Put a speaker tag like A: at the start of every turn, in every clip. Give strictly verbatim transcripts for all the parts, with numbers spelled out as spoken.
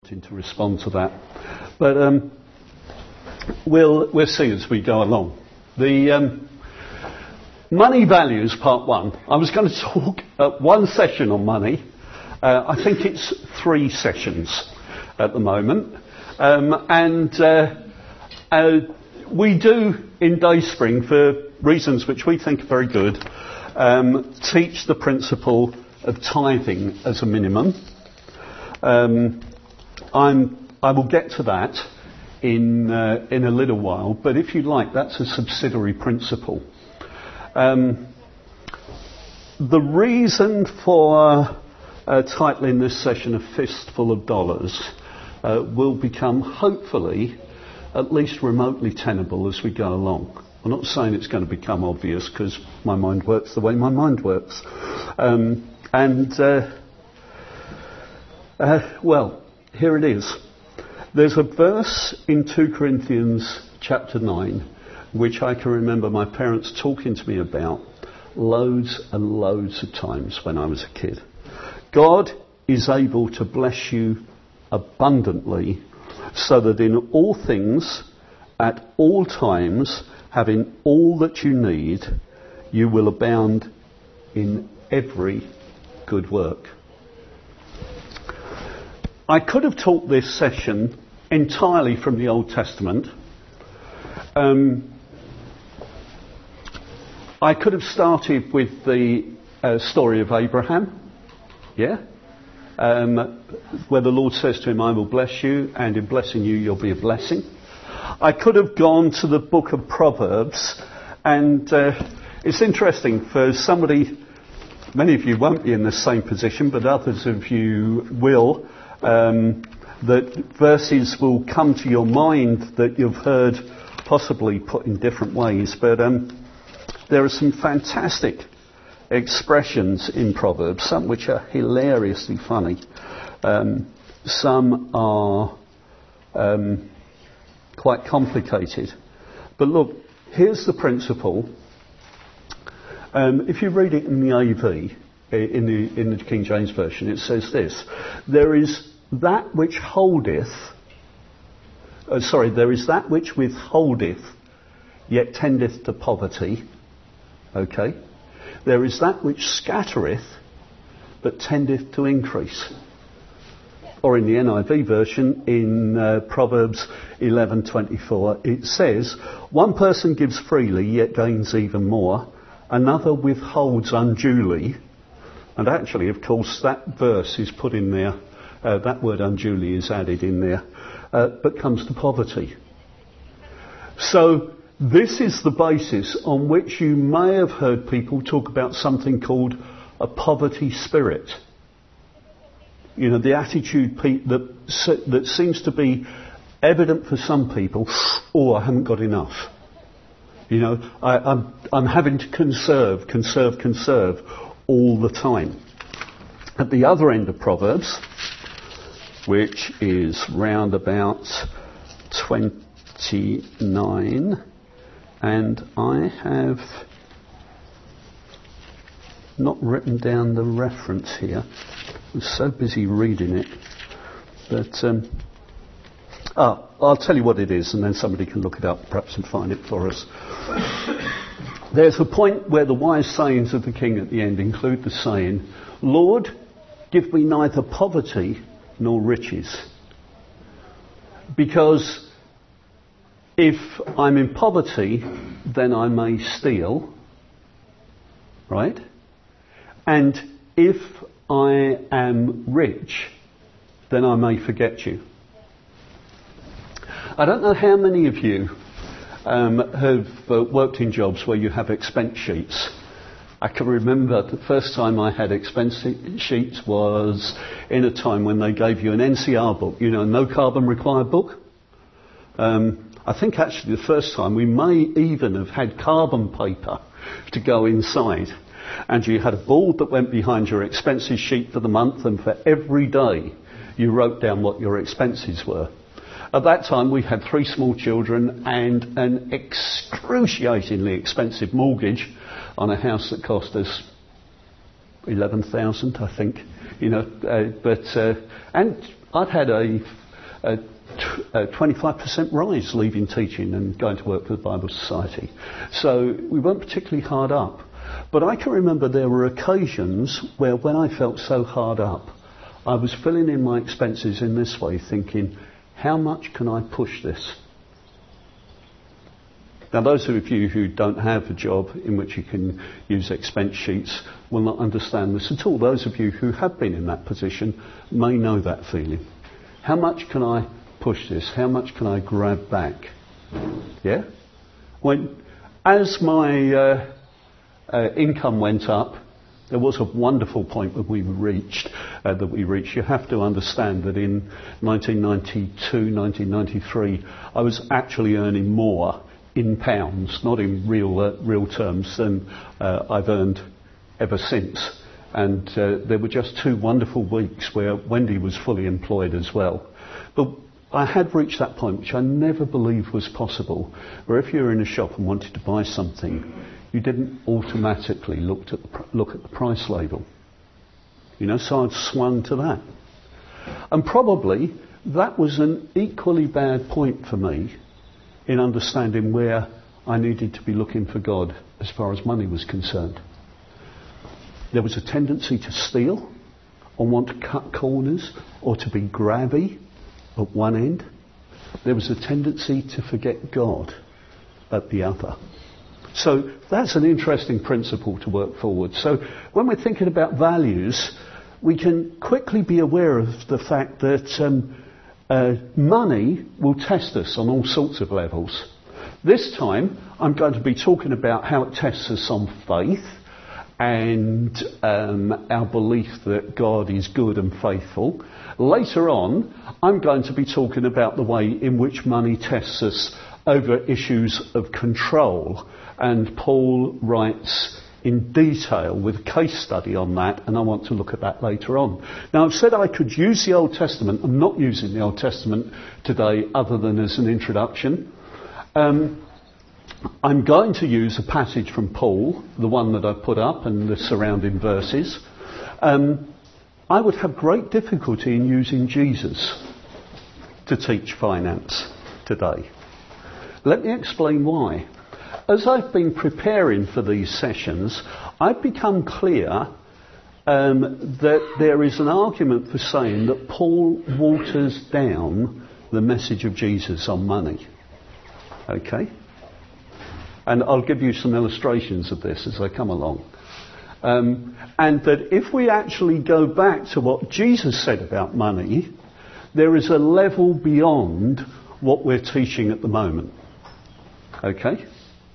A: to respond to that, but um, we'll we'll see as we go along. The um, money values part one. I was going to talk at one session on money. Uh, I think it's three sessions at the moment, um, and uh, uh, we do in Dayspring, for reasons which we think are very good, um, teach the principle of tithing as a minimum. Um, I'm, I will get to that in uh, in a little while, but if you like, that's a subsidiary principle. Um, the reason for uh, titling this session A Fistful of Dollars uh, will become, hopefully, at least remotely tenable as we go along. I'm not saying it's going to become obvious, because my mind works the way my mind works. Um, and, uh, uh, well... Here it is. There's a verse in two Corinthians chapter nine, which I can remember my parents talking to me about loads and loads of times when I was a kid. God is able to bless you abundantly, so that in all things, at all times, having all that you need, you will abound in every good work. I could have taught this session entirely from the Old Testament. Um, I could have started with the uh, story of Abraham, yeah, um, where the Lord says to him, I will bless you, and in blessing you, you'll be a blessing. I could have gone to the book of Proverbs, and uh, it's interesting for somebody, many of you won't be in the same position, but others of you will. Um, that verses will come to your mind that you've heard possibly put in different ways, but um, there are some fantastic expressions in Proverbs, some which are hilariously funny, um, some are um, quite complicated. But look, here's the principle. Um, if you read it in the A V, in the, in the King James Version, it says this: there is that which holdeth, uh, sorry, there is that which withholdeth, yet tendeth to poverty. Okay? There is that which scattereth, but tendeth to increase. Or in the N I V version, in uh, Proverbs eleven twenty-four, it says, one person gives freely, yet gains even more. Another withholds unduly. And actually, of course, that verse is put in there. Uh, that word unduly is added in there, uh, but comes to poverty. So this is the basis on which you may have heard people talk about something called a poverty spirit. You know, the attitude pe- that that seems to be evident for some people. Oh, I haven't got enough. You know, I, I'm I'm having to conserve, conserve, conserve all the time. At the other end of Proverbs, which is round about twenty-nine, and I have not written down the reference here. I was so busy reading it, but um, ah, I'll tell you what it is, and then somebody can look it up, perhaps, and find it for us. There's a point where the wise sayings of the king at the end include the saying, Lord, give me neither poverty nor riches. Because if I'm in poverty, then I may steal, right? And if I am rich, then I may forget you. I don't know how many of you um, have uh, worked in jobs where you have expense sheets. I can remember the first time I had expense sheets was in a time when they gave you an N C R book, you know, no carbon required book. Um, I think actually the first time we may even have had carbon paper to go inside. And you had a board that went behind your expenses sheet for the month, and for every day you wrote down what your expenses were. At that time we had three small children and an excruciatingly expensive mortgage on a house that cost us eleven thousand, I think, you know, uh, but, uh, and I'd had a, a, a twenty-five percent rise leaving teaching and going to work for the Bible Society. So we weren't particularly hard up. But I can remember there were occasions where when I felt so hard up, I was filling in my expenses in this way, thinking, how much can I push this? Now, those of you who don't have a job in which you can use expense sheets will not understand this at all. Those of you who have been in that position may know that feeling. How much can I push this? How much can I grab back? Yeah? When, as my uh, uh, income went up, there was a wonderful point that we reached, uh, that we reached. You have to understand that in nineteen ninety-two, nineteen ninety-three, I was actually earning more in pounds, not in real uh, real terms, than uh, I've earned ever since. And uh, there were just two wonderful weeks where Wendy was fully employed as well. But I had reached that point, which I never believed was possible, where if you were in a shop and wanted to buy something, you didn't automatically look at the, pr- look at the price label. You know, so I'd swung to that. And probably that was an equally bad point for me in understanding where I needed to be looking for God as far as money was concerned. There was a tendency to steal or want to cut corners or to be grabby at one end. There was a tendency to forget God at the other. So that's an interesting principle to work forward. So when we're thinking about values, we can quickly be aware of the fact that um, uh, money will test us on all sorts of levels. This time I'm going to be talking about how it tests us on faith and um, our belief that God is good and faithful. Later on, I'm going to be talking about the way in which money tests us over issues of control. And Paul writes in detail with a case study on that, and I want to look at that later on. Now, I've said I could use the Old Testament. I'm not using the Old Testament today other than as an introduction. Um, I'm going to use a passage from Paul, the one that I've put up, and the surrounding verses. Um, I would have great difficulty in using Jesus to teach finance today. Let me explain why. As I've been preparing for these sessions, I've become clear um, that there is an argument for saying that Paul waters down the message of Jesus on money. Okay? And I'll give you some illustrations of this as I come along. Um, and that if we actually go back to what Jesus said about money, there is a level beyond what we're teaching at the moment. Okay?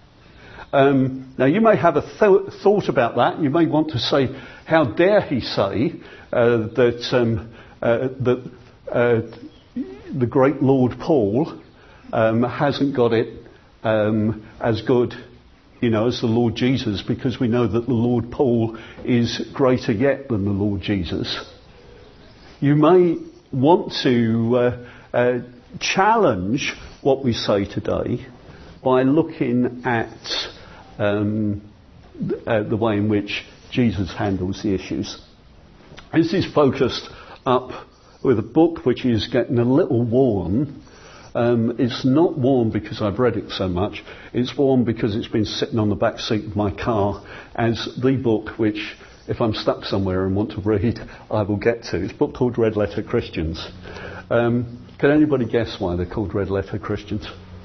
A: Um, now you may have a th- thought about that. You may want to say, how dare he say uh, that, um, uh, that uh, the great Lord Paul um, hasn't got it um, as good, you know, as the Lord Jesus, because we know that the Lord Paul is greater yet than the Lord Jesus. You may want to uh, uh, challenge what we say today by looking at um, uh, the way in which Jesus handles the issues. This is focused up with a book which is getting a little worn. Um, it's not worn because I've read it so much. It's worn because it's been sitting on the back seat of my car as the book which, if I'm stuck somewhere and want to read, I will get to. It's a book called Red Letter Christians. Um, can anybody guess why they're called Red Letter Christians?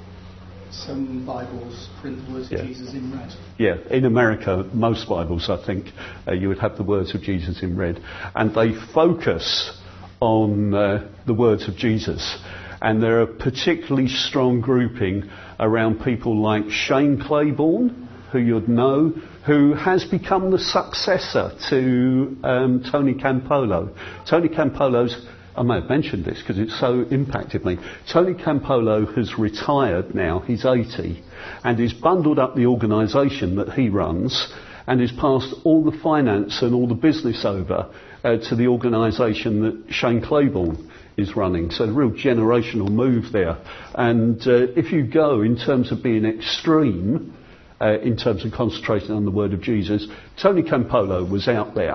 B: Some Bibles print the words
A: yeah.
B: of Jesus in red.
A: Yeah, in America, most Bibles, I think, uh, you would have the words of Jesus in red. And they focus on uh, the words of Jesus. And they're a particularly strong grouping around people like Shane Claiborne, who you'd know, who has become the successor to um, Tony Campolo. Tony Campolo's, I may have mentioned this because it so impacted me. Tony Campolo has retired now, he's eighty, and he's bundled up the organisation that he runs and has passed all the finance and all the business over uh, to the organisation that Shane Claiborne is running. So a real generational move there. And uh, if you go in terms of being extreme, uh, in terms of concentrating on the word of Jesus, Tony Campolo was out there.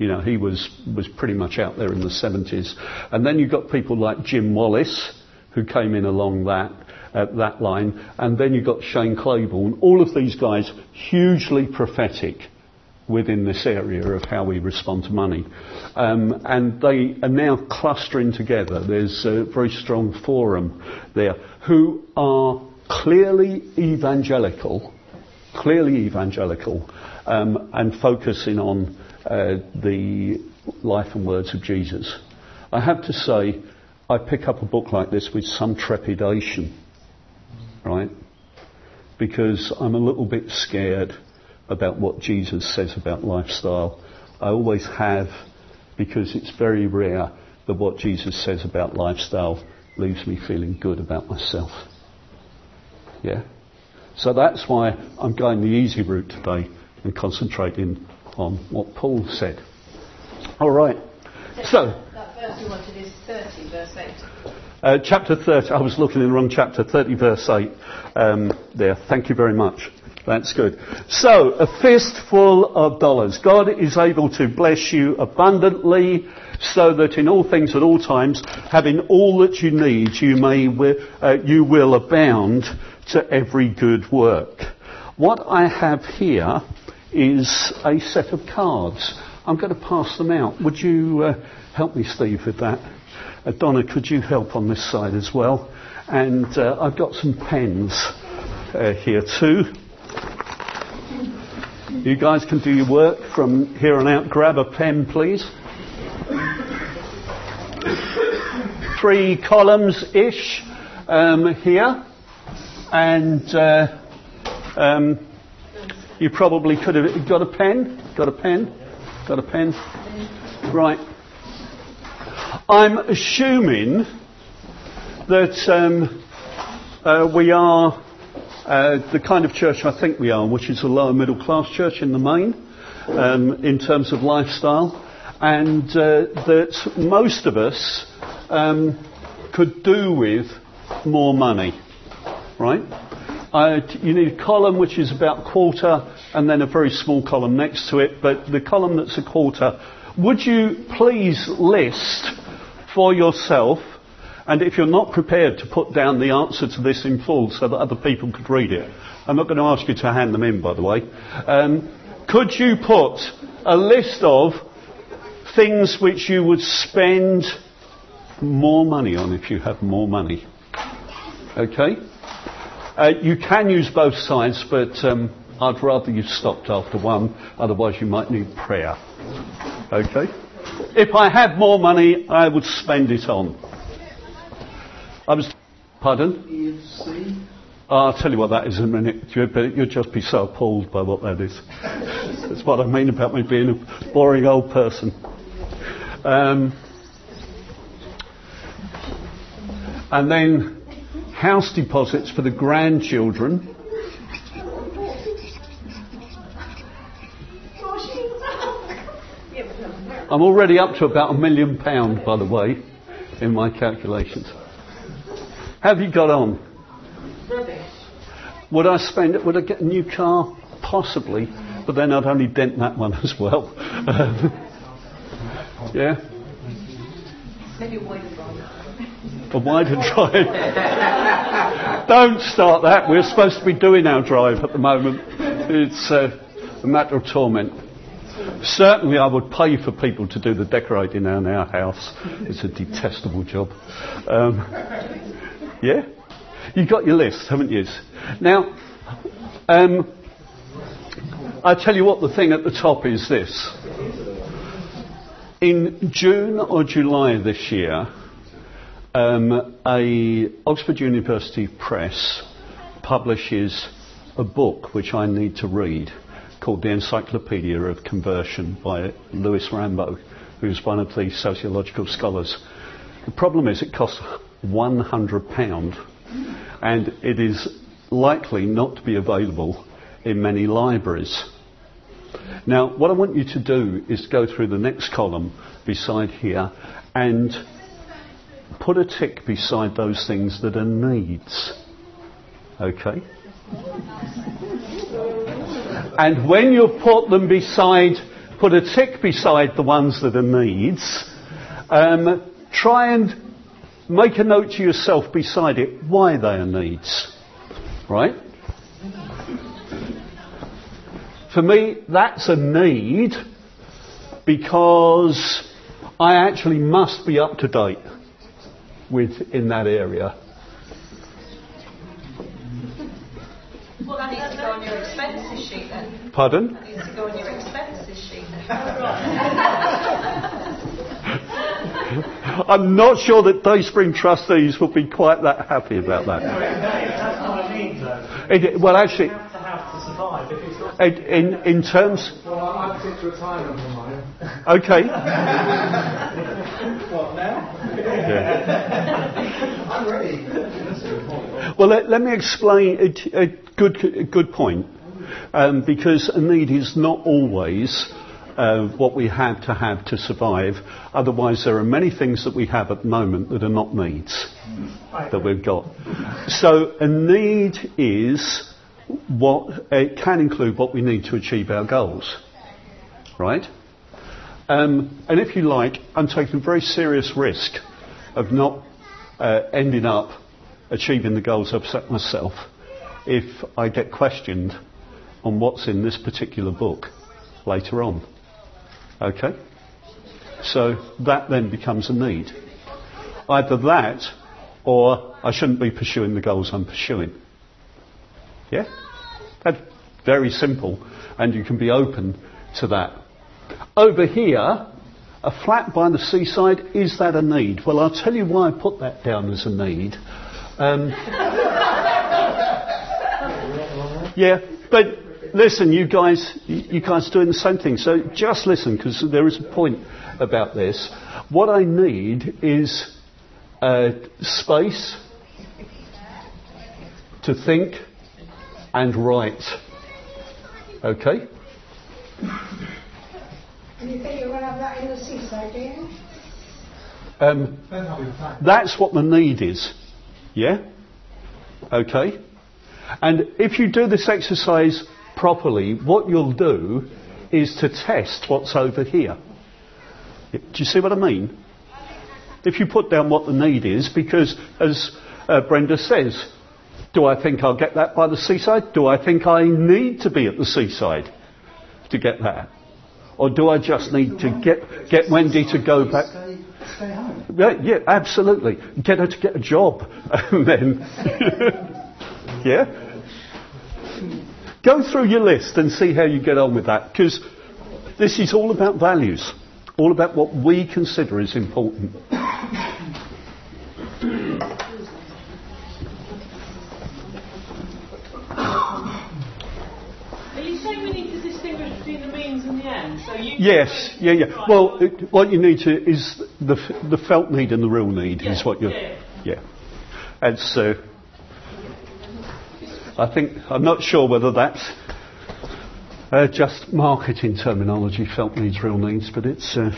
A: You know, he was, was pretty much out there in the seventies. And then you've got people like Jim Wallace, who came in along that, uh, that line. And then you've got Shane Claiborne. All of these guys, hugely prophetic within this area of how we respond to money. Um, and they are now clustering together. There's a very strong forum there who are clearly evangelical, clearly evangelical, um, and focusing on uh, the life and words of Jesus. I have to say, I pick up a book like this with some trepidation, right? Because I'm a little bit scared about what Jesus says about lifestyle. I always have, because it's very rare that what Jesus says about lifestyle leaves me feeling good about myself. Yeah? So that's why I'm going the easy route today and concentrating on what Paul said. All right. So,
C: that verse you wanted is thirty, verse eight.
A: Uh, chapter thirty, I was looking in the wrong chapter, thirty verse eight. Um, there, thank you very much. That's good. So, a fistful of dollars. God is able to bless you abundantly, so that in all things at all times, having all that you need, you may uh, you will abound to every good work. What I have here is a set of cards. I'm going to pass them out. Would you uh, help me, Steve, with that? Uh, Donna, could you help on this side as well? And uh, I've got some pens uh, here too. You guys can do your work from here on out. Grab a pen, please. Three columns-ish um, here. And uh, um, you probably could have... Got a pen? Got a pen? Got a pen? Right. I'm assuming that um, uh, we are... Uh, the kind of church I think we are, which is a lower middle class church in the main, um, in terms of lifestyle, and uh, that most of us um, could do with more money, right? Uh, you need a column which is about a quarter, and then a very small column next to it, but the column that's a quarter, would you please list for yourself, and if you're not prepared to put down the answer to this in full so that other people could read it, I'm not going to ask you to hand them in, by the way. Um, could you put a list of things which you would spend more money on if you have more money? Okay? Uh, you can use both sides, but um, I'd rather you stopped after one, otherwise you might need prayer. Okay? If I had more money, I would spend it on. I was, pardon?
B: E F C.
A: Oh, I'll tell you what that is in a minute. You'll just be so appalled by what that is. That's what I mean about me being a boring old person. Um, and then house deposits for the grandchildren. I'm already up to about a million pound, by the way, in my calculations. Have you got on?
C: Rubbish.
A: Would I spend it? Would I get a new car? Possibly, but then I'd only dent that one as well. Yeah?
C: Maybe a wider drive.
A: A wider drive. Don't start that. We're supposed to be doing our drive at the moment. It's uh, a matter of torment. Certainly I would pay for people to do the decorating in our house. It's a detestable job. Um, yeah? You've got your list, haven't you? Now, um, I tell you what, the thing at the top is this. In June or July this year, um, a Oxford University Press publishes a book which I need to read, called The Encyclopedia of Conversion by Louis Rambo, who's one of the sociological scholars. The problem is it costs one hundred pounds, and it is likely not to be available in many libraries. Now, what I want you to do is go through the next column beside here and put a tick beside those things that are needs. Okay? And when you put them beside put a tick beside the ones that are needs. Um, try and make a note to yourself beside it why they are needs. Right? For me, that's a need because I actually must be up to date with in that area.
C: Well, that needs to go on your expenses sheet then.
A: Pardon?
C: That needs to go on your expenses sheet then.
A: I'm not sure that Dayspring trustees will be quite that happy about that.
D: That's not a need, though.
A: It, well, actually,
D: You have to have to survive. If it's not
A: it, in in terms.
E: Well, I- I've picked retirement on mine.
A: Okay.
E: What, now?
A: Yeah.
E: I'm ready. That's a good point.
A: Well, let, let me explain a, a good a good point, um, because a need is not always uh, what we have to have to survive. Otherwise, there are many things that we have at the moment that are not needs that we've got. So, a need is what it can include what we need to achieve our goals, right? Um, and if you like, I'm taking a very serious risk of not uh, ending up achieving the goals I've set myself if I get questioned on what's in this particular book later on. Okay? So that then becomes a need. Either that or I shouldn't be pursuing the goals I'm pursuing. Yeah? That's very simple, and you can be open to that. Over here, a flat by the seaside, is that a need? Well, I'll tell you why I put that down as a need. Um, yeah, but listen, you guys, you guys doing the same thing. So just listen, because there is a point about this. What I need is uh, space to think and write. Okay?
F: And you think you're going to have that in the seaside, do you?
A: Um, that's what the need is. Yeah? Okay? And if you do this exercise properly, what you'll do is to test what's over here. Do you see what I mean? If you put down what the need is, because as uh, Brenda says, do I think I'll get that by the seaside? Do I think I need to be at the seaside to get that? Or do I just need to get get Wendy to go back?
E: Stay, stay home.
A: Yeah, yeah, absolutely. Get her to get a job. And then, yeah? Go through your list and see how you get on with that. Because this is all about values. All about what we consider is important.
D: So you
A: yes, yeah, yeah. Well, it, what you need to is the the felt need and the real need
D: yeah,
A: is what you're.
D: Yeah.
A: yeah. And so, I think I'm not sure whether that's uh, just marketing terminology. Felt needs, real needs, but it's. Uh,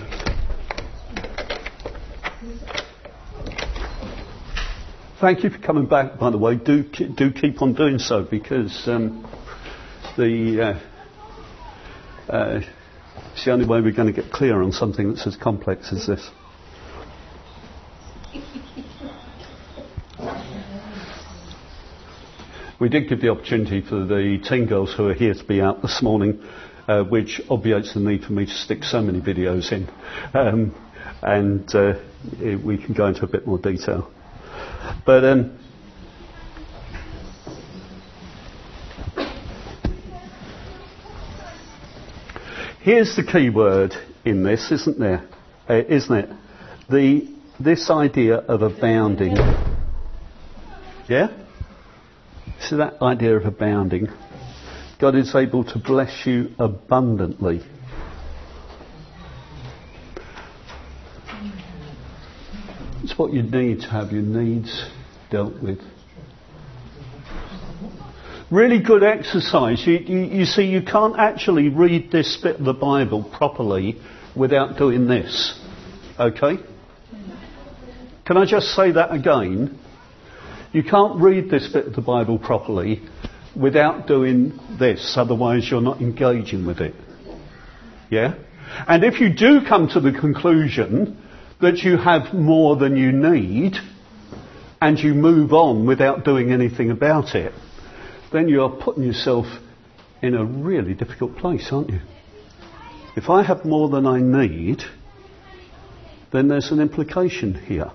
A: thank you for coming back. By the way, do do keep on doing so because um, the. Uh, uh, It's the only way we're going to get clear on something that's as complex as this. We did give the opportunity for the teen girls who are here to be out this morning, uh, which obviates the need for me to stick so many videos in. Um, and uh, it, we can go into a bit more detail. But... Um, Here's the key word in this, isn't there? Uh, isn't it? The this idea of abounding. Yeah? See that idea of abounding? God is able to bless you abundantly. It's what you need to have your needs dealt with. Really good exercise. You, you, you see, you can't actually read this bit of the Bible properly without doing this. Okay? Can I just say that again? You can't read this bit of the Bible properly without doing this. Otherwise, you're not engaging with it. Yeah? And if you do come to the conclusion that you have more than you need, and you move on without doing anything about it, then you are putting yourself in a really difficult place, aren't you? If I have more than I need, then there's an implication here.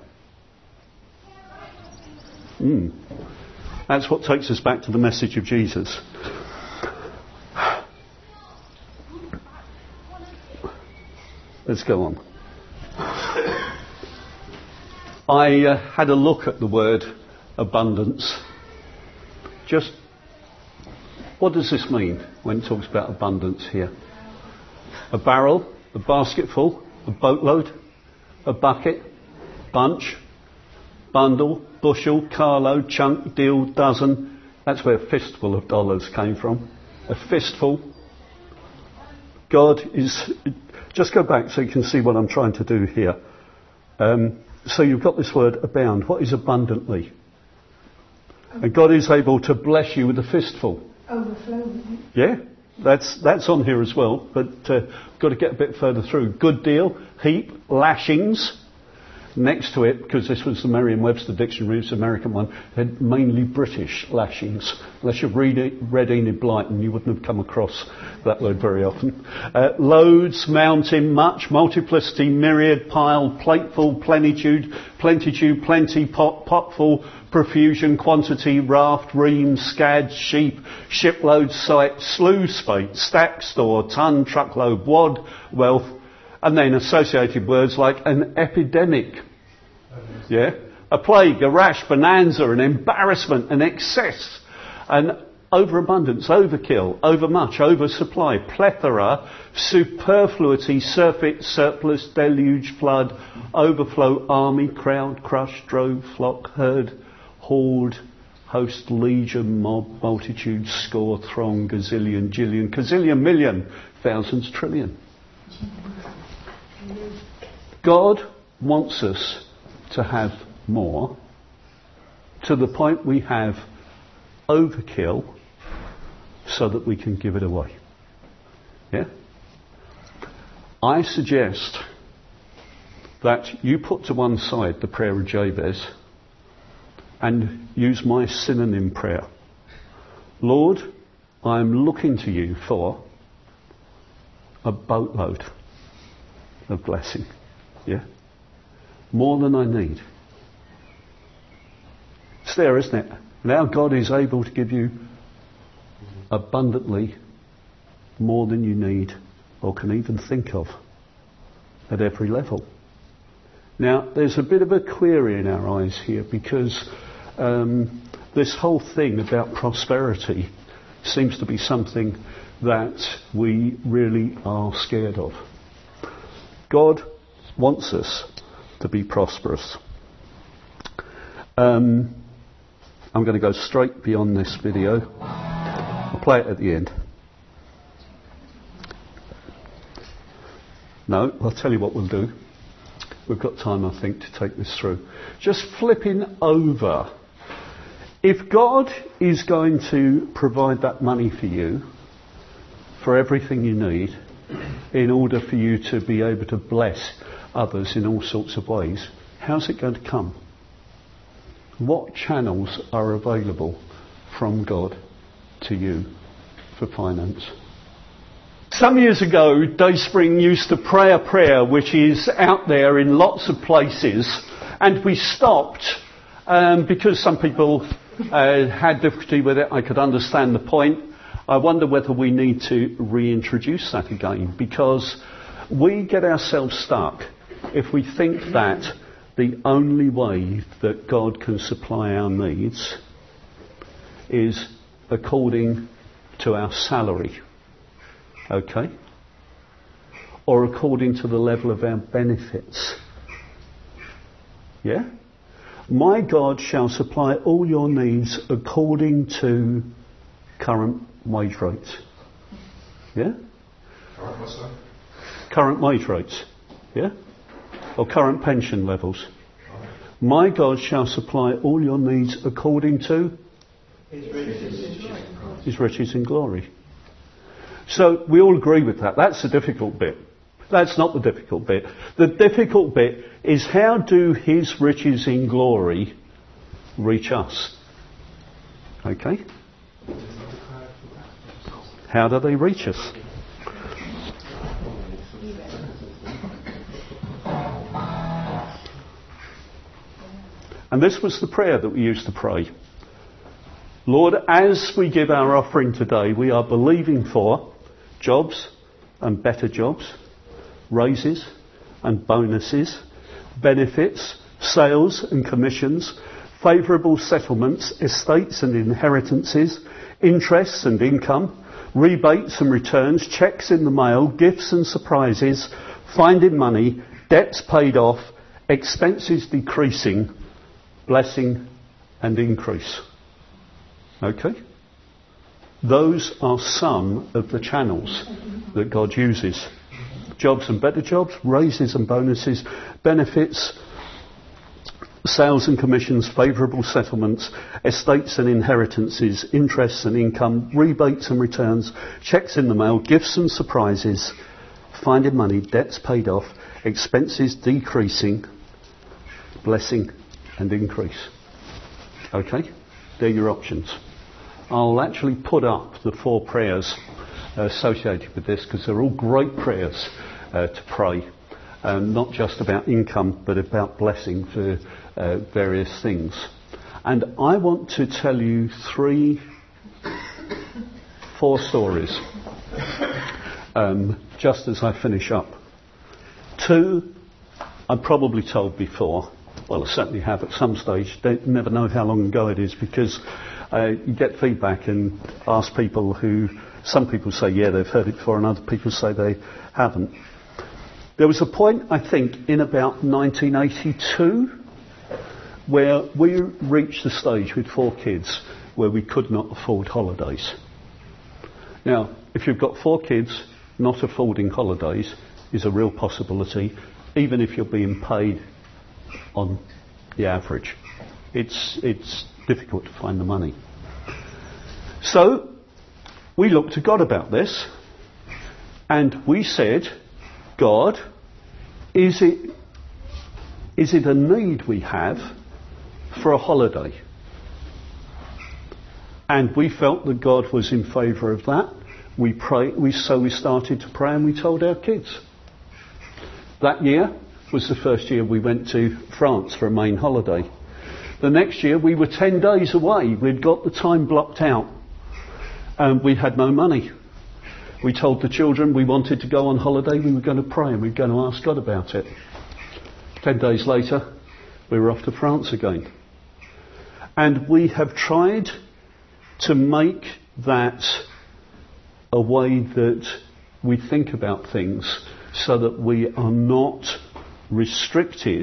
A: Mm. That's what takes us back to the message of Jesus. Let's go on. I uh, had a look at the word abundance. Just, what does this mean when it talks about abundance here? A barrel, a basketful, a boatload, a bucket, bunch, bundle, bushel, carload, chunk, deal, dozen. That's where a fistful of dollars came from. A fistful. God is... Just go back so you can see what I'm trying to do here. Um, so you've got this word abound. What is abundantly? And God is able to bless you with a fistful.
F: Overflow.
A: Yeah, that's that's on here as well, but uh, got to get a bit further through. Good deal, heap, lashings. Next to it, because this was the Merriam-Webster dictionary, it's the American one, had mainly British lashings. Unless you've read, it, read Enid Blyton, you wouldn't have come across that word very often. Uh, loads, mountain, much, multiplicity, myriad, pile, plateful, plenitude, plentitude, plenty, pot, potful, profusion, quantity, raft, ream, scad, sheep, shipload, sight, sluice, spate, stack, store, ton, truckload, wad, wealth, and then associated words like an epidemic, yeah, a plague, a rash, bonanza, an embarrassment, an excess, an overabundance, overkill, overmuch, oversupply, plethora, superfluity, surfeit, surplus, deluge, flood, overflow, army, crowd, crush, drove, flock, herd, horde, host, legion, mob, multitude, score, throng, gazillion, jillion, gazillion, million, thousands, trillion. God wants us to have more, to the point we have overkill so that we can give it away. Yeah? I suggest that you put to one side the prayer of Jabez and use my synonym prayer. Lord, I'm looking to you for a boatload of blessing. Yeah? More than I need. It's there, isn't it? Now God is able to give you abundantly more than you need or can even think of at every level. Now, there's a bit of a query in our eyes here because um, this whole thing about prosperity seems to be something that we really are scared of. God wants us to be prosperous. Um, I'm going to go straight beyond this video. I'll play it at the end. No, I'll tell you what we'll do. We've got time, I think, to take this through. Just flipping over. If God is going to provide that money for you, for everything you need, in order for you to be able to bless others in all sorts of ways, how's it going to come? What channels are available from God to you for finance? Some years ago, Dayspring used to pray a prayer which is out there in lots of places, and we stopped um, because some people uh, had difficulty with it. I could understand the point. I wonder whether we need to reintroduce that again, because we get ourselves stuck if we think that the only way that God can supply our needs is according to our salary, okay? Or according to the level of our benefits. Yeah? My God shall supply all your needs according to current wage rates. Yeah?
E: Current what's that?
A: Current wage rates. Yeah? Or current pension levels. My God shall supply all your needs according to His riches, His riches in glory. So we all agree with that. That's the difficult bit. That's not the difficult bit. The difficult bit is how do his riches in glory reach us? Okay? How do they reach us? And this was the prayer that we used to pray. Lord, as we give our offering today, we are believing for jobs and better jobs, raises and bonuses, benefits, sales and commissions, favourable settlements, estates and inheritances, interests and income, rebates and returns, cheques in the mail, gifts and surprises, finding money, debts paid off, expenses decreasing, blessing and increase. Okay? Those are some of the channels that God uses. Jobs and better jobs, raises and bonuses, benefits, sales and commissions, favourable settlements, estates and inheritances, interests and income, rebates and returns, cheques in the mail, gifts and surprises, finding money, debts paid off, expenses decreasing, blessing and increase. Okay? They're your options. I'll actually put up the four prayers uh, associated with this because they're all great prayers uh, to pray. Um, not just about income but about blessing for uh, various things. And I want to tell you three, four stories um, just as I finish up. Two I've probably told before. Well, I certainly have at some stage. Don't never know how long ago it is because uh, you get feedback and ask people who, some people say, yeah, they've heard it before, and other people say they haven't. There was a point, I think, in about nineteen eighty-two where we reached the stage with four kids where we could not afford holidays. Now, if you've got four kids, not affording holidays is a real possibility, even if you're being paid on the average. It's it's difficult to find the money. So we looked to God about this and we said, God, is it is it a need we have for a holiday? And we felt that God was in favour of that. We pray, we so we started to pray and we told our kids. That year was the first year we went to France for a main holiday. The next year we were ten days away. We'd got the time blocked out and we had no money. We told the children we wanted to go on holiday, we were going to pray and we were going to ask God about it. Ten days later we were off to France again. And we have tried to make that a way that we think about things so that we are not restricted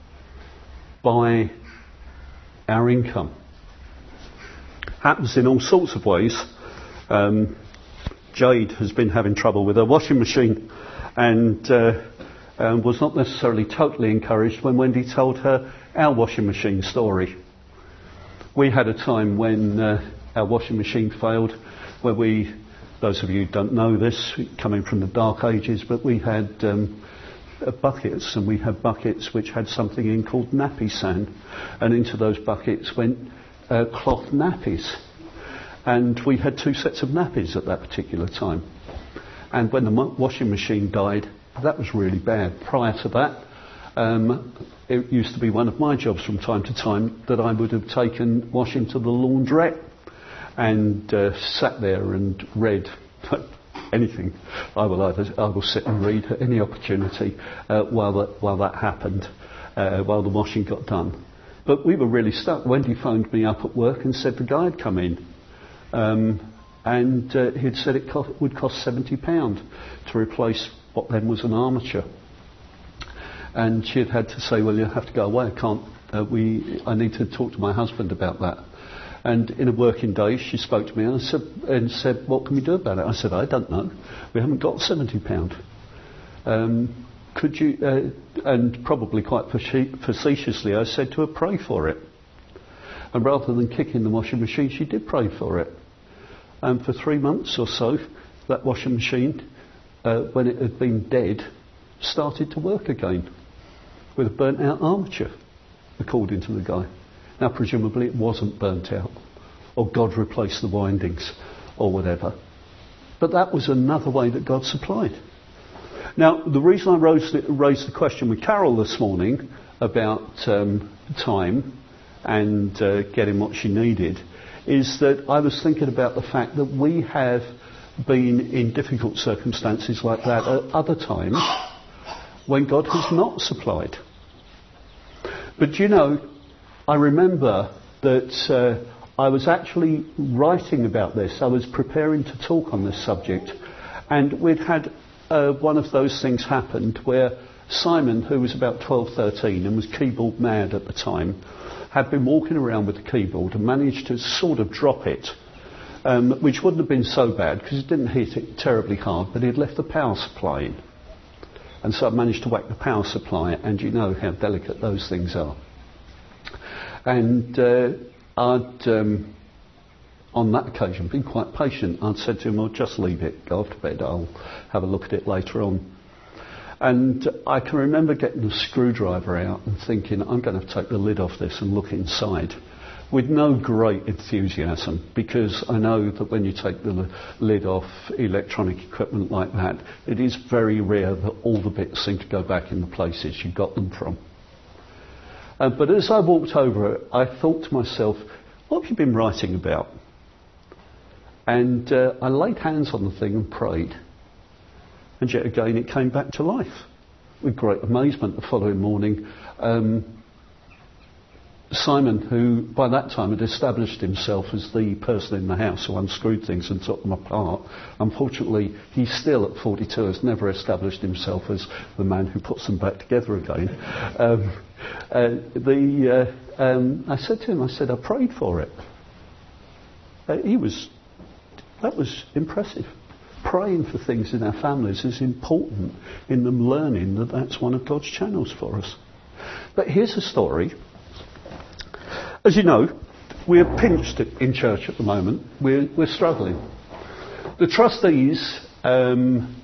A: by our income. Happens in all sorts of ways. Um, Jade has been having trouble with her washing machine and uh, um, was not necessarily totally encouraged when Wendy told her our washing machine story. We had a time when uh, our washing machine failed, where we, those of you who don't know this, coming from the dark ages, but we had um, uh, buckets, and we had buckets which had something in called nappy sand, and into those buckets went uh, cloth nappies. And we had two sets of nappies at that particular time. And when the mo- washing machine died, that was really bad. Prior to that, um, it used to be one of my jobs from time to time that I would have taken washing to the laundrette and uh, sat there and read anything. I will either I will sit and read at any opportunity uh, while that while that happened, uh, while the washing got done. But we were really stuck. Wendy phoned me up at work and said the guy had come in. Um, and uh, he'd said it co- would cost seventy pounds to replace what then was an armature. And she had had to say, well, you have to go away. I can't, uh, we, I need to talk to my husband about that. And in a working day, she spoke to me and, I said, and said, what can we do about it? I said, I don't know. We haven't got seventy pounds. Um, could you, uh, and probably quite facetiously, I said to her, pray for it. And rather than kicking the washing machine, she did pray for it. And for three months or so, that washing machine, uh, when it had been dead, started to work again with a burnt out armature, according to the guy. Now presumably it wasn't burnt out, or God replaced the windings, or whatever. But that was another way that God supplied. Now the reason I raised the, raised the question with Carol this morning about um, time and uh, getting what she needed is that I was thinking about the fact that we have been in difficult circumstances like that at other times when God has not supplied. But you know, I remember that uh, I was actually writing about this. I was preparing to talk on this subject, and we'd had uh, one of those things happened where Simon, who was about twelve, thirteen and was keyboard mad at the time, had been walking around with the keyboard and managed to sort of drop it, um, which wouldn't have been so bad because it didn't hit it terribly hard, but he'd left the power supply in. And so I managed to whack the power supply, and you know how delicate those things are. And uh, I'd, um, on that occasion, been quite patient. I'd said to him, well, just leave it, go off to bed, I'll have a look at it later on. And I can remember getting a screwdriver out and thinking, I'm going to take the lid off this and look inside, with no great enthusiasm, because I know that when you take the lid off electronic equipment like that, it is very rare that all the bits seem to go back in the places you got them from. Uh, but as I walked over it, I thought to myself, what have you been writing about? And uh, I laid hands on the thing and prayed. And yet again it came back to life. With great amazement the following morning, um, Simon, who by that time had established himself as the person in the house who unscrewed things and took them apart, unfortunately he still at forty-two has never established himself as the man who puts them back together again. Um, uh, the, uh, um, I said to him, I said, I prayed for it. Uh, he was, that was impressive. Praying for things in our families is important in them learning that that's one of God's channels for us. But here's a story. As you know, we're pinched in church at the moment. We're, we're struggling. The trustees, um,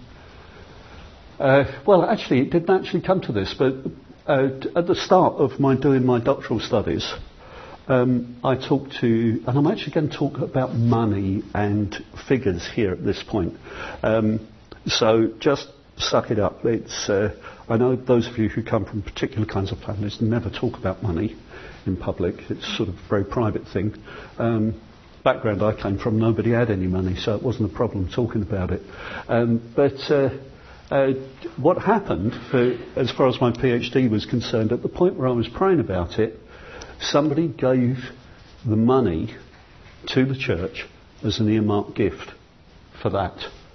A: uh, well, actually, it didn't actually come to this, but uh, at the start of my doing my doctoral studies, Um, I talked to, and I'm actually going to talk about money and figures here at this point. Um, so just suck it up. It's, uh, I know those of you who come from particular kinds of families never talk about money in public. It's sort of a very private thing. Um, background I came from, nobody had any money, so it wasn't a problem talking about it. Um, but uh, uh, what happened, for, as far as my PhD was concerned, at the point where I was praying about it, somebody gave the money to the church as an earmarked gift for that.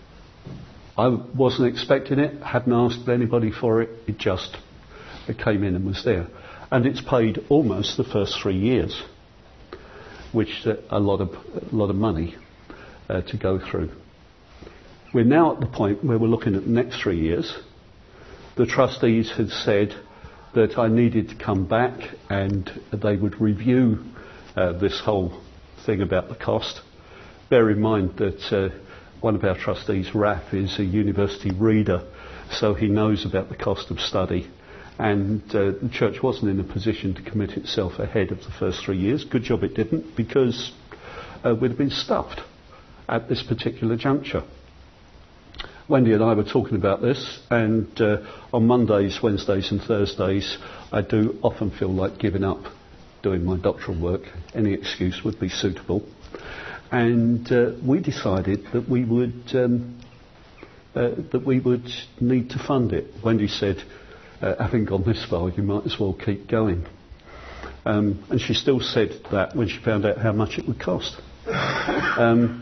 A: I wasn't expecting it, hadn't asked anybody for it, it just it came in and was there. And it's paid almost the first three years, which is a lot of, a lot of money uh, to go through. We're now at the point where we're looking at the next three years. The trustees had said that I needed to come back and they would review uh, this whole thing about the cost. Bear in mind that uh, one of our trustees, Raf, is a university reader, so he knows about the cost of study. And uh, the church wasn't in a position to commit itself ahead of the first three years. Good job it didn't, because uh, we'd have been stuffed at this particular juncture. Wendy and I were talking about this, and uh, on Mondays, Wednesdays and Thursdays I do often feel like giving up doing my doctoral work. Any excuse would be suitable. And uh, we decided that we would um, uh, that we would need to fund it. Wendy said, uh, having gone this far, you might as well keep going. Um, and she still said that when she found out how much it would cost. Um,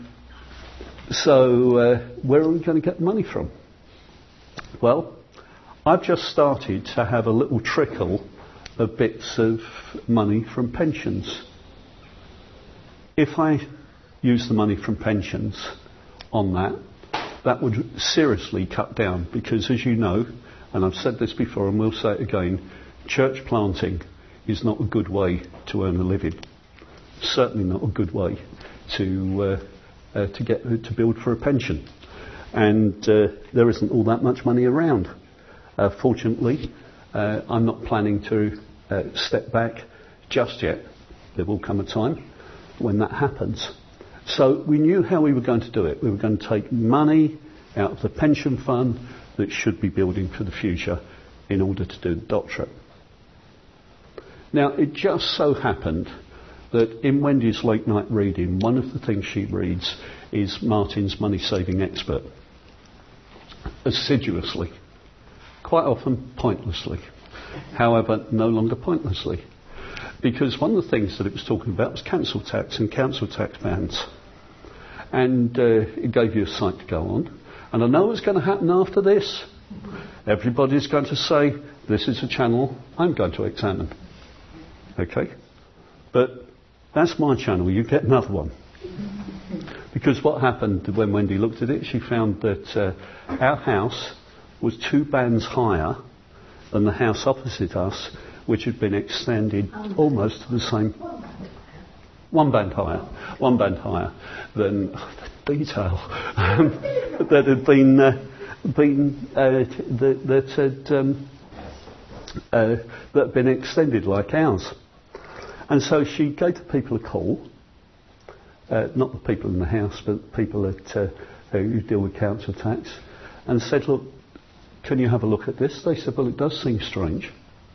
A: So, uh, where are we going to get the money from? Well, I've just started to have a little trickle of bits of money from pensions. If I use the money from pensions on that, that would seriously cut down, because as you know, and I've said this before and will say it again, church planting is not a good way to earn a living. Certainly not a good way to uh, Uh, to get to build for a pension, and uh, there isn't all that much money around. Uh, fortunately, uh, I'm not planning to uh, step back just yet. There will come a time when that happens. So we knew how we were going to do it. We were going to take money out of the pension fund that should be building for the future in order to do the doctorate. Now, it just so happened that in Wendy's late night reading, one of the things she reads is Martin's Money Saving Expert. Assiduously. Quite often pointlessly. However, no longer pointlessly. Because one of the things that it was talking about was council tax and council tax bans. And uh, it gave you a site to go on. And I know what's going to happen after this. Everybody's going to say, this is a channel I'm going to examine. Okay? But that's my channel, you get another one. Because what happened when Wendy looked at it, she found that uh, our house was two bands higher than the house opposite us, which had been extended almost to the same... One band higher. One band higher than... Oh, the detail. Um, that had been... Uh, been uh, that, that had um, uh, that had been extended like ours. And so she gave the people a call, uh, not the people in the house, but the people that uh, who deal with council tax, and said, look, can you have a look at this? They said, well, it does seem strange.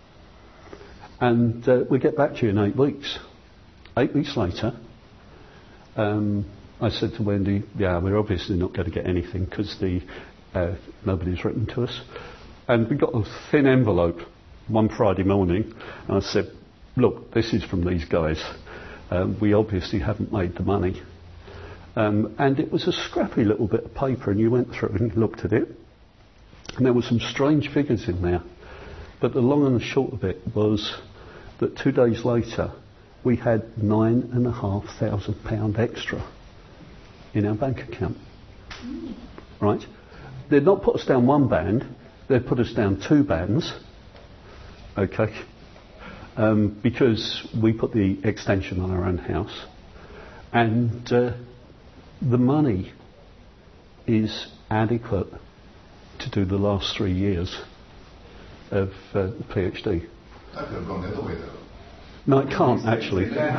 A: And uh, we'll get back to you in eight weeks. Eight weeks later, um, I said to Wendy, yeah, we're obviously not going to get anything because the uh, nobody's written to us. And we got a thin envelope one Friday morning, and I said, look, this is from these guys. Um, we obviously haven't made the money. Um, and it was a scrappy little bit of paper, and you went through and looked at it. And there were some strange figures in there. But the long and the short of it was that two days later, we had nine and a half thousand pound extra in our bank account. Mm. Right? They'd not put us down one band, they'd put us down two bands. Okay? Um, because we put the extension on our own house. And uh, the money is adequate to do the last three years of uh, the PhD.
E: That could have gone the other way though.
A: No, it can't actually. Yeah.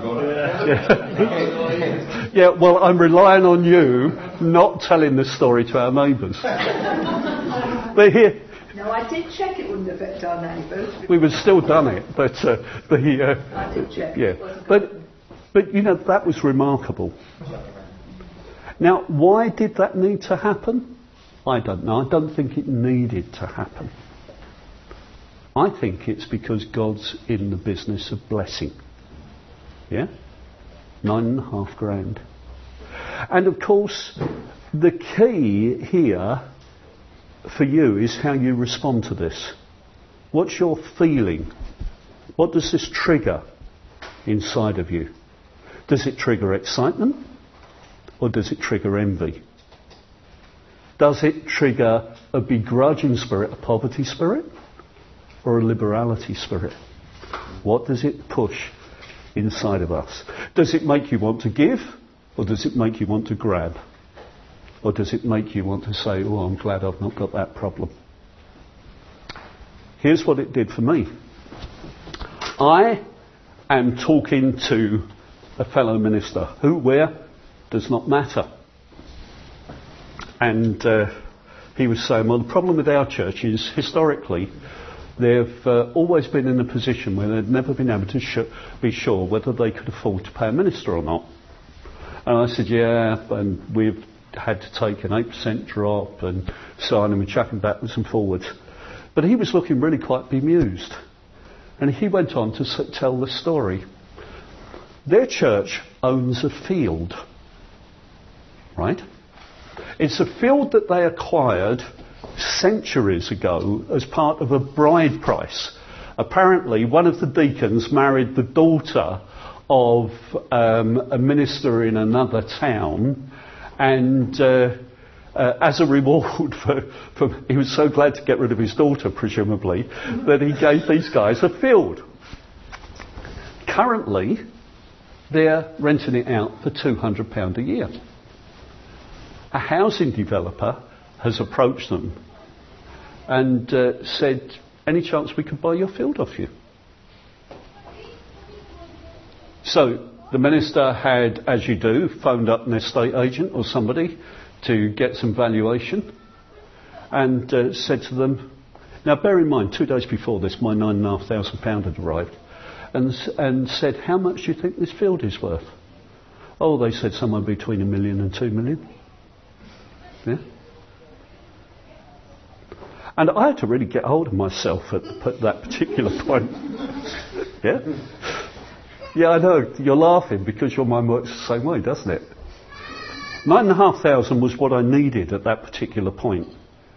A: Yeah, well, I'm relying on you not telling this story to our neighbours. But here...
G: No, I did check it wouldn't affect our neighbours.
A: We would still done it, but uh, the... Uh,
G: I did check.
A: Yeah, but, but, you know, that was remarkable. Now, why did that need to happen? I don't know. I don't think it needed to happen. I think it's because God's in the business of blessing. Yeah? Nine and a half grand. And of course, the key here for you is how you respond to this. What's your feeling? What does this trigger inside of you? Does it trigger excitement? Or does it trigger envy? Does it trigger a begrudging spirit, a poverty spirit? Or a liberality spirit? What does it push inside of us? Does it make you want to give? Or does it make you want to grab? Or does it make you want to say, oh, I'm glad I've not got that problem? Here's what it did for me. I am talking to a fellow minister. Who, where, does not matter. And uh, he was saying, well, the problem with our church is, historically, they've uh, always been in a position where they've never been able to sh- be sure whether they could afford to pay a minister or not. And I said, yeah, and we've had to take an eight percent drop and so on, and we're chucking backwards and forwards. But he was looking really quite bemused. And he went on to s- tell the story. Their church owns a field, right? It's a field that they acquired centuries ago as part of a bride price. Apparently, one of the deacons married the daughter of um, a minister in another town, and uh, uh, as a reward for, for, he was so glad to get rid of his daughter, presumably, that he gave these guys a field. Currently, they're renting it out for two hundred pounds a year. A housing developer has approached them and uh, said, any chance we could buy your field off you? So the minister had, as you do, phoned up an estate agent or somebody to get some valuation, and uh, said to them, now bear in mind, two days before this, my nine and a half thousand pound had arrived, and, and said, how much do you think this field is worth? Oh, they said somewhere between a million and two million. Yeah. And I had to really get hold of myself at, the, at that particular point. Yeah? Yeah, I know. You're laughing because your mind works the same way, doesn't it? Nine and a half thousand was what I needed at that particular point.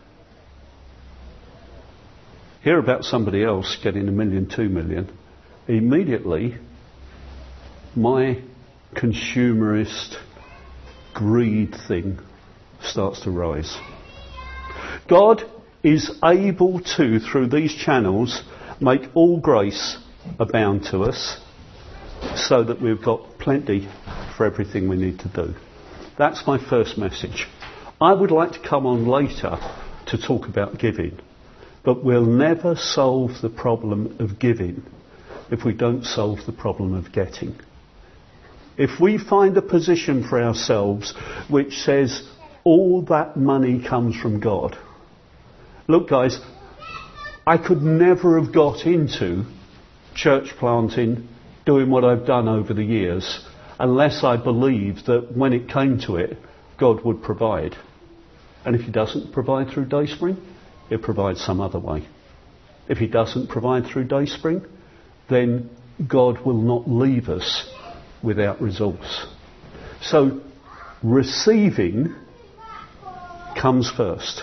A: Hear about somebody else getting a million, two million. Immediately, my consumerist greed thing starts to rise. God is able to, through these channels, make all grace abound to us so that we've got plenty for everything we need to do. That's my first message. I would like to come on later to talk about giving, but we'll never solve the problem of giving if we don't solve the problem of getting. If we find a position for ourselves which says all that money comes from God. Look, guys, I could never have got into church planting, doing what I've done over the years, unless I believed that when it came to it, God would provide. And if he doesn't provide through Dayspring, he'll provide some other way. If he doesn't provide through Dayspring, then God will not leave us without resource. So, receiving comes first.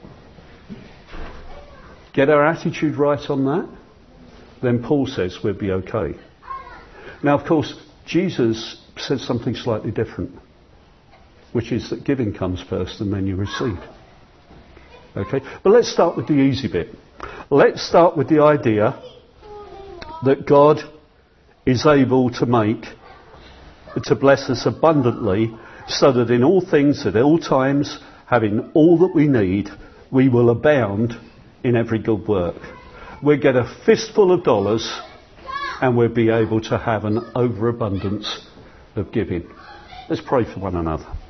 A: Get our attitude right on that, then Paul says we'll be okay. Now, of course, Jesus says something slightly different, which is that giving comes first and then you receive. Okay? But let's start with the easy bit. Let's start with the idea that God is able to make, to bless us abundantly, so that in all things, at all times, having all that we need, we will abound in every good work. We'll get a fistful of dollars and we'll be able to have an overabundance of giving. Let's pray for one another.